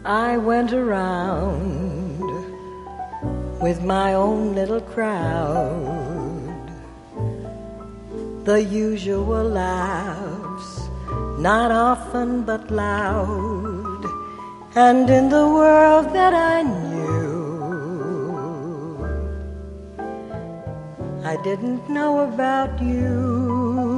I went around with my own little crowd, the usual laughs, not often but loud, and in the world that I knew, I didn't know about you.